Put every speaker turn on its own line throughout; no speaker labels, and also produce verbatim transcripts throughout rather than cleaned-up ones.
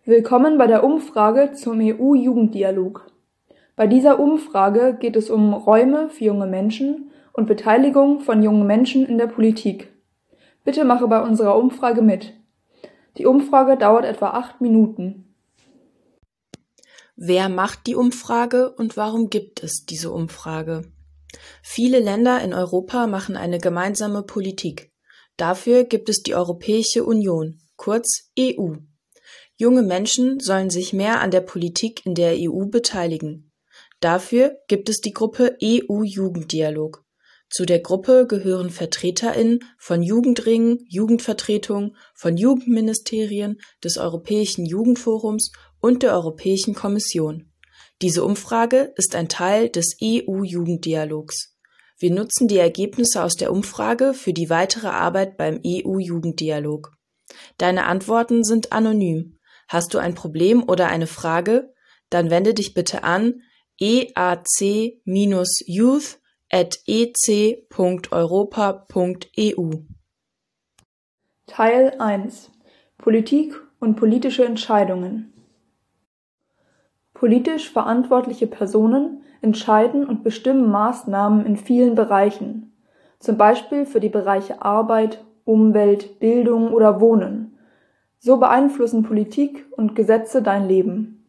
Willkommen bei der Umfrage zum E U-Jugenddialog. Bei dieser Umfrage geht es um Räume für junge Menschen und Beteiligung von jungen Menschen in der Politik. Bitte mache bei unserer Umfrage mit. Die Umfrage dauert etwa acht Minuten.
Wer macht die Umfrage und warum gibt es diese Umfrage? Viele Länder in Europa machen eine gemeinsame Politik. Dafür gibt es die Europäische Union, kurz E U. Junge Menschen sollen sich mehr an der Politik in der E U beteiligen. Dafür gibt es die Gruppe E U-Jugenddialog. Zu der Gruppe gehören VertreterInnen von Jugendringen, Jugendvertretungen, von Jugendministerien, des Europäischen Jugendforums und der Europäischen Kommission. Diese Umfrage ist ein Teil des E U-Jugenddialogs. Wir nutzen die Ergebnisse aus der Umfrage für die weitere Arbeit beim E U-Jugenddialog. Deine Antworten sind anonym. Hast du ein Problem oder eine Frage? Dann wende dich bitte an e a c youth at e c punkt europa punkt e u.
Teil eins: Politik und politische Entscheidungen. Politisch verantwortliche Personen entscheiden und bestimmen Maßnahmen in vielen Bereichen, zum Beispiel für die Bereiche Arbeit, Umwelt, Bildung oder Wohnen. So beeinflussen Politik und Gesetze dein Leben.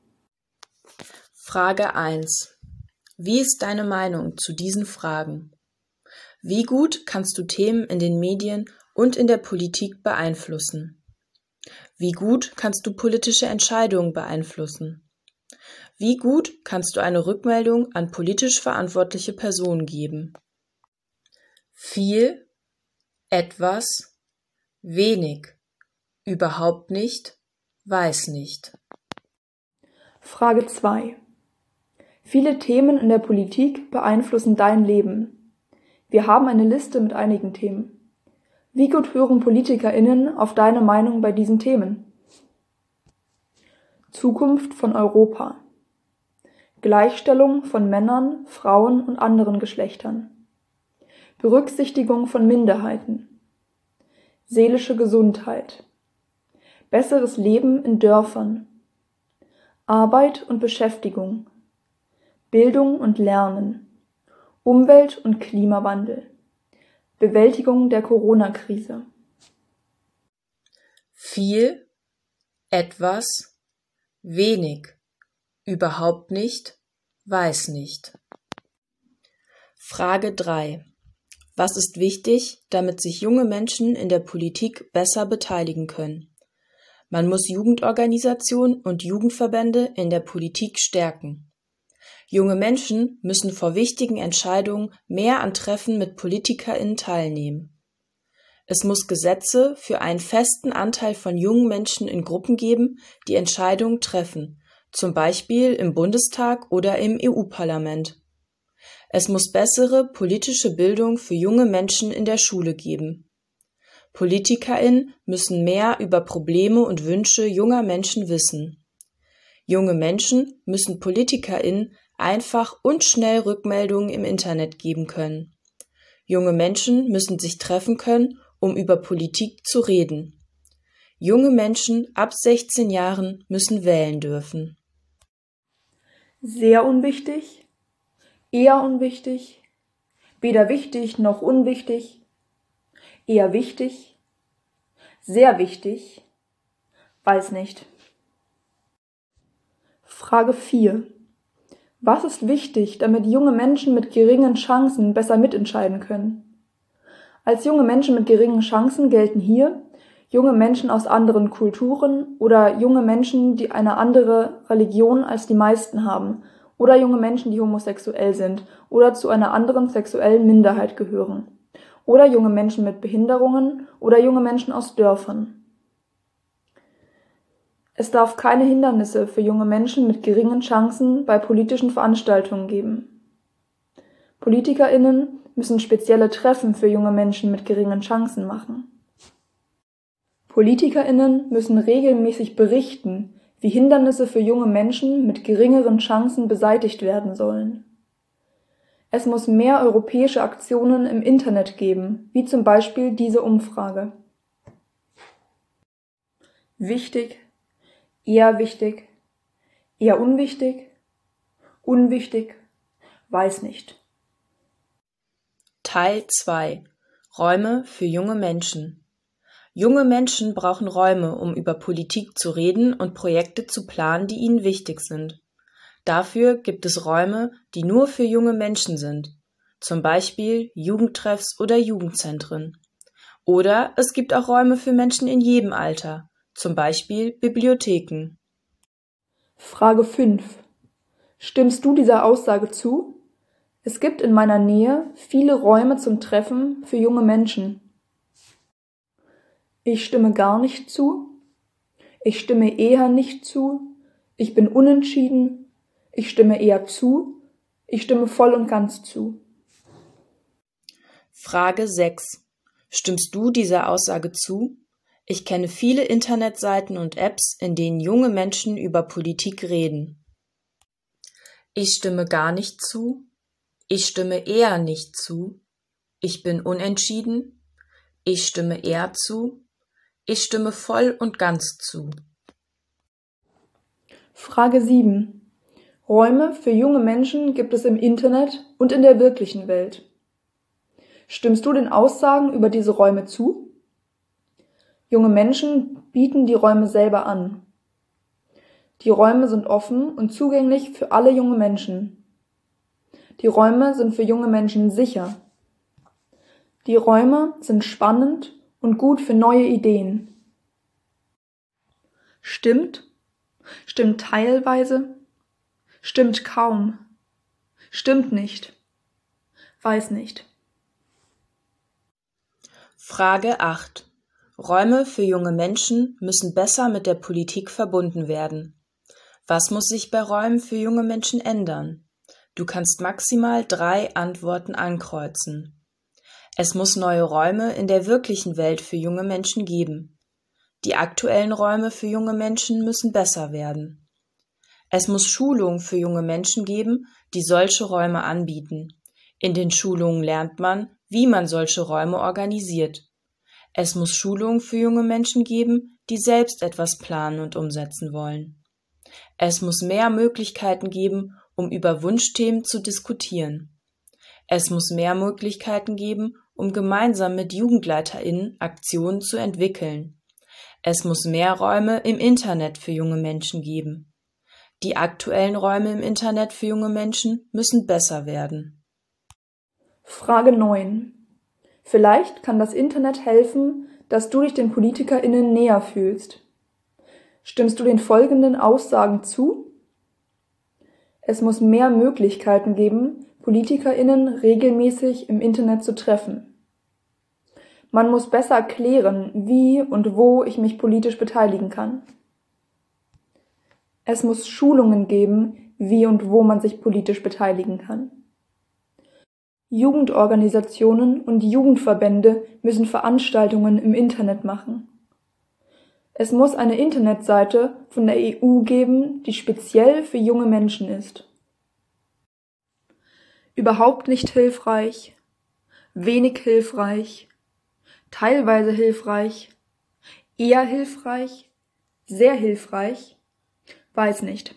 Frage eins. Wie ist deine Meinung zu diesen Fragen? Wie gut kannst du Themen in den Medien und in der Politik beeinflussen? Wie gut kannst du politische Entscheidungen beeinflussen? Wie gut kannst du eine Rückmeldung an politisch verantwortliche Personen geben? Viel, etwas, wenig, überhaupt nicht, weiß nicht.
Frage zwei. Viele Themen in der Politik beeinflussen dein Leben. Wir haben eine Liste mit einigen Themen. Wie gut hören PolitikerInnen auf deine Meinung bei diesen Themen? Zukunft von Europa. Gleichstellung von Männern, Frauen und anderen Geschlechtern. Berücksichtigung von Minderheiten. Seelische Gesundheit. Besseres Leben in Dörfern. Arbeit und Beschäftigung. Bildung und Lernen. Umwelt- und Klimawandel. Bewältigung der Corona-Krise.
Viel, etwas, wenig, überhaupt nicht, weiß nicht. Frage drei. Was ist wichtig, damit sich junge Menschen in der Politik besser beteiligen können? Man muss Jugendorganisationen und Jugendverbände in der Politik stärken. Junge Menschen müssen vor wichtigen Entscheidungen mehr an Treffen mit PolitikerInnen teilnehmen. Es muss Gesetze für einen festen Anteil von jungen Menschen in Gruppen geben, die Entscheidungen treffen, zum Beispiel im Bundestag oder im E U-Parlament. Es muss bessere politische Bildung für junge Menschen in der Schule geben. PolitikerInnen müssen mehr über Probleme und Wünsche junger Menschen wissen. Junge Menschen müssen PolitikerInnen einfach und schnell Rückmeldungen im Internet geben können. Junge Menschen müssen sich treffen können, um über Politik zu reden. Junge Menschen ab sechzehn Jahren müssen wählen dürfen.
Sehr unwichtig, eher unwichtig, weder wichtig noch unwichtig, eher wichtig, sehr wichtig, weiß nicht. Frage vier. Was ist wichtig, damit junge Menschen mit geringen Chancen besser mitentscheiden können? Als junge Menschen mit geringen Chancen gelten hier junge Menschen aus anderen Kulturen oder junge Menschen, die eine andere Religion als die meisten haben oder junge Menschen, die homosexuell sind oder zu einer anderen sexuellen Minderheit gehören oder junge Menschen mit Behinderungen oder junge Menschen aus Dörfern. Es darf keine Hindernisse für junge Menschen mit geringen Chancen bei politischen Veranstaltungen geben. PolitikerInnen müssen spezielle Treffen für junge Menschen mit geringen Chancen machen. PolitikerInnen müssen regelmäßig berichten, wie Hindernisse für junge Menschen mit geringeren Chancen beseitigt werden sollen. Es muss mehr europäische Aktionen im Internet geben, wie zum Beispiel diese Umfrage. Wichtig, eher wichtig, eher unwichtig, unwichtig, weiß nicht.
Teil zwei. Räume für junge Menschen. Junge Menschen brauchen Räume, um über Politik zu reden und Projekte zu planen, die ihnen wichtig sind. Dafür gibt es Räume, die nur für junge Menschen sind, zum Beispiel Jugendtreffs oder Jugendzentren. Oder es gibt auch Räume für Menschen in jedem Alter, zum Beispiel Bibliotheken.
Frage fünf. Stimmst du dieser Aussage zu? Es gibt in meiner Nähe viele Räume zum Treffen für junge Menschen. Ich stimme gar nicht zu. Ich stimme eher nicht zu. Ich bin unentschieden. Ich stimme eher zu. Ich stimme voll und ganz zu.
Frage sechs. Stimmst du dieser Aussage zu? Ich kenne viele Internetseiten und Apps, in denen junge Menschen über Politik reden. Ich stimme gar nicht zu. Ich stimme eher nicht zu. Ich bin unentschieden. Ich stimme eher zu. Ich stimme voll und ganz zu.
Frage sieben. Räume für junge Menschen gibt es im Internet und in der wirklichen Welt. Stimmst du den Aussagen über diese Räume zu? Junge Menschen bieten die Räume selber an. Die Räume sind offen und zugänglich für alle junge Menschen. Die Räume sind für junge Menschen sicher. Die Räume sind spannend und gut für neue Ideen. Stimmt? Stimmt teilweise? Stimmt kaum? Stimmt nicht? Weiß nicht.
Frage acht. Räume für junge Menschen müssen besser mit der Politik verbunden werden. Was muss sich bei Räumen für junge Menschen ändern? Du kannst maximal drei Antworten ankreuzen. Es muss neue Räume in der wirklichen Welt für junge Menschen geben. Die aktuellen Räume für junge Menschen müssen besser werden. Es muss Schulungen für junge Menschen geben, die solche Räume anbieten. In den Schulungen lernt man, wie man solche Räume organisiert. Es muss Schulungen für junge Menschen geben, die selbst etwas planen und umsetzen wollen. Es muss mehr Möglichkeiten geben, um über Wunschthemen zu diskutieren. Es muss mehr Möglichkeiten geben, um gemeinsam mit JugendleiterInnen Aktionen zu entwickeln. Es muss mehr Räume im Internet für junge Menschen geben. Die aktuellen Räume im Internet für junge Menschen müssen besser werden.
Frage neun. Vielleicht kann das Internet helfen, dass du dich den PolitikerInnen näher fühlst. Stimmst du den folgenden Aussagen zu? Es muss mehr Möglichkeiten geben, PolitikerInnen regelmäßig im Internet zu treffen. Man muss besser erklären, wie und wo ich mich politisch beteiligen kann. Es muss Schulungen geben, wie und wo man sich politisch beteiligen kann. Jugendorganisationen und Jugendverbände müssen Veranstaltungen im Internet machen. Es muss eine Internetseite von der E U geben, die speziell für junge Menschen ist. Überhaupt nicht hilfreich, wenig hilfreich, teilweise hilfreich, eher hilfreich, sehr hilfreich, weiß nicht.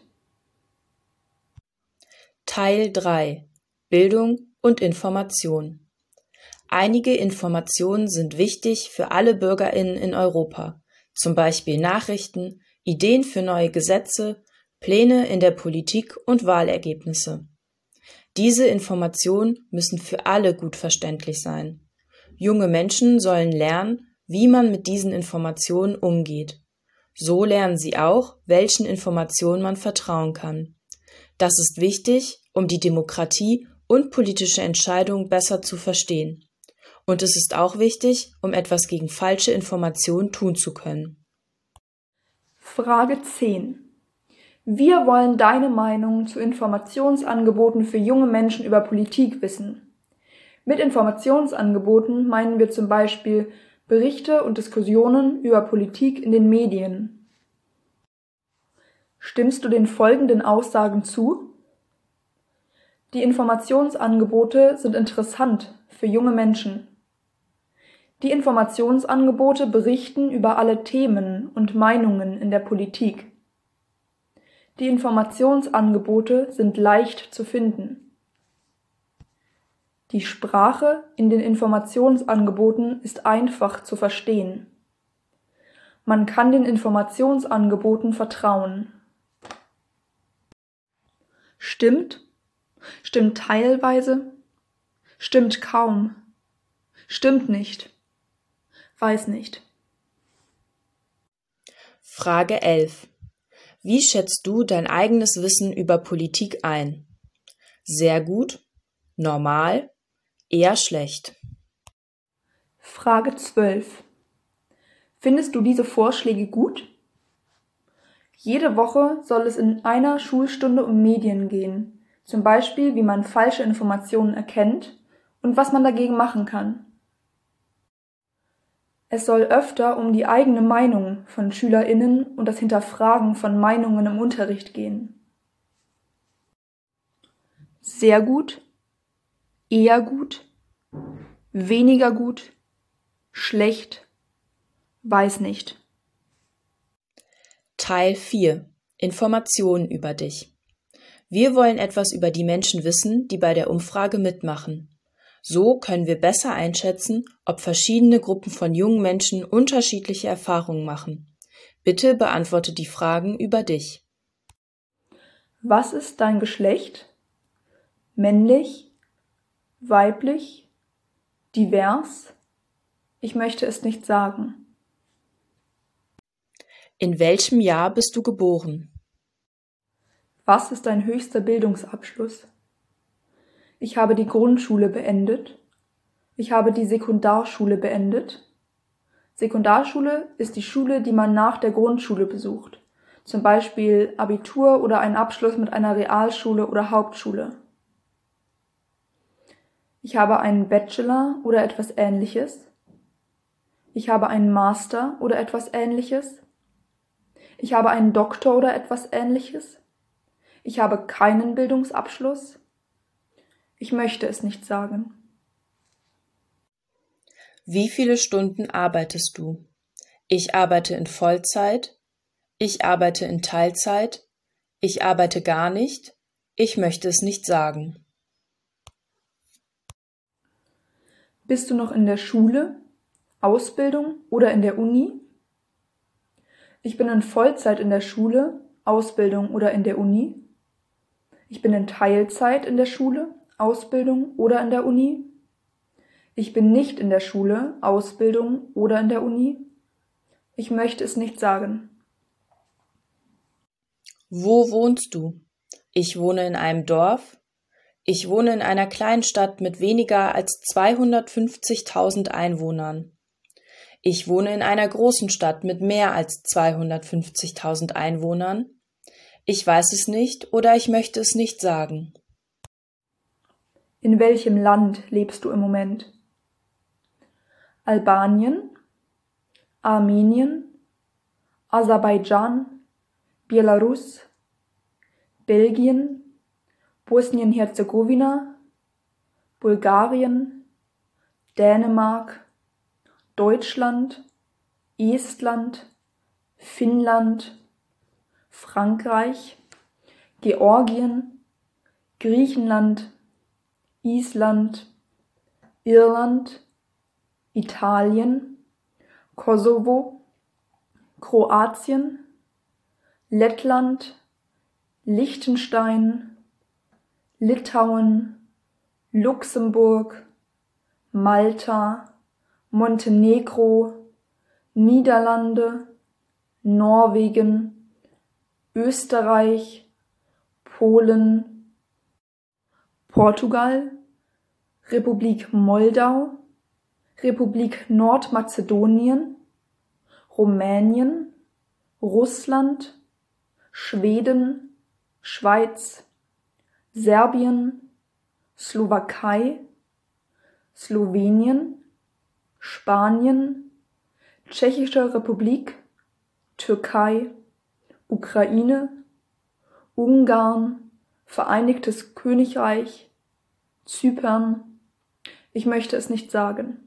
Teil drei. Bildung und Information. Einige Informationen sind wichtig für alle BürgerInnen in Europa, zum Beispiel Nachrichten, Ideen für neue Gesetze, Pläne in der Politik und Wahlergebnisse. Diese Informationen müssen für alle gut verständlich sein. Junge Menschen sollen lernen, wie man mit diesen Informationen umgeht. So lernen sie auch, welchen Informationen man vertrauen kann. Das ist wichtig, um die Demokratie und politische Entscheidungen besser zu verstehen. Und es ist auch wichtig, um etwas gegen falsche Informationen tun zu können.
Frage zehn. Wir wollen deine Meinung zu Informationsangeboten für junge Menschen über Politik wissen. Mit Informationsangeboten meinen wir zum Beispiel Berichte und Diskussionen über Politik in den Medien. Stimmst du den folgenden Aussagen zu? Die Informationsangebote sind interessant für junge Menschen. Die Informationsangebote berichten über alle Themen und Meinungen in der Politik. Die Informationsangebote sind leicht zu finden. Die Sprache in den Informationsangeboten ist einfach zu verstehen. Man kann den Informationsangeboten vertrauen. Stimmt? Stimmt teilweise? Stimmt kaum? Stimmt nicht? Weiß nicht.
Frage elf. Wie schätzt du dein eigenes Wissen über Politik ein? Sehr gut, normal, eher schlecht.
Frage zwölf. Findest du diese Vorschläge gut? Jede Woche soll es in einer Schulstunde um Medien gehen, zum Beispiel wie man falsche Informationen erkennt und was man dagegen machen kann. Es soll öfter um die eigene Meinung von SchülerInnen und das Hinterfragen von Meinungen im Unterricht gehen. Sehr gut, eher gut, weniger gut, schlecht, weiß nicht.
Teil vier. Informationen über dich. Wir wollen etwas über die Menschen wissen, die bei der Umfrage mitmachen. So können wir besser einschätzen, ob verschiedene Gruppen von jungen Menschen unterschiedliche Erfahrungen machen. Bitte beantworte die Fragen über dich.
Was ist dein Geschlecht? Männlich? Weiblich? Divers? Ich möchte es nicht sagen.
In welchem Jahr bist du geboren?
Was ist dein höchster Bildungsabschluss? Ich habe die Grundschule beendet. Ich habe die Sekundarschule beendet. Sekundarschule ist die Schule, die man nach der Grundschule besucht, zum Beispiel Abitur oder einen Abschluss mit einer Realschule oder Hauptschule. Ich habe einen Bachelor oder etwas Ähnliches. Ich habe einen Master oder etwas Ähnliches. Ich habe einen Doktor oder etwas Ähnliches. Ich habe keinen Bildungsabschluss. Ich möchte es nicht sagen.
Wie viele Stunden arbeitest du? Ich arbeite in Vollzeit. Ich arbeite in Teilzeit. Ich arbeite gar nicht. Ich möchte es nicht sagen.
Bist du noch in der Schule, Ausbildung oder in der Uni? Ich bin in Vollzeit in der Schule, Ausbildung oder in der Uni. Ich bin in Teilzeit in der Schule, Ausbildung oder in der Uni. Ich bin nicht in der Schule, Ausbildung oder in der Uni. Ich möchte es nicht sagen.
Wo wohnst du? Ich wohne in einem Dorf. Ich wohne in einer kleinen Stadt mit weniger als zweihundertfünfzigtausend Einwohnern. Ich wohne in einer großen Stadt mit mehr als zweihundertfünfzigtausend Einwohnern. Ich weiß es nicht oder ich möchte es nicht sagen.
In welchem Land lebst du im Moment? Albanien, Armenien, Aserbaidschan, Belarus, Belgien, Bosnien-Herzegowina, Bulgarien, Dänemark, Deutschland, Estland, Finnland, Frankreich, Georgien, Griechenland, Island, Irland, Italien, Kosovo, Kroatien, Lettland, Liechtenstein, Litauen, Luxemburg, Malta, Montenegro, Niederlande, Norwegen, Österreich, Polen, Portugal, Republik Moldau, Republik Nordmazedonien, Rumänien, Russland, Schweden, Schweiz, Serbien, Slowakei, Slowenien, Spanien, Tschechische Republik, Türkei, Ukraine, Ungarn, Vereinigtes Königreich, Zypern. Ich möchte es nicht sagen.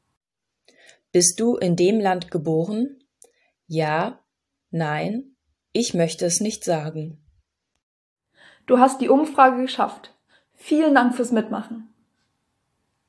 Bist du in dem Land geboren? Ja, nein, Ich möchte es nicht sagen.
Du hast die Umfrage geschafft. Vielen Dank fürs Mitmachen.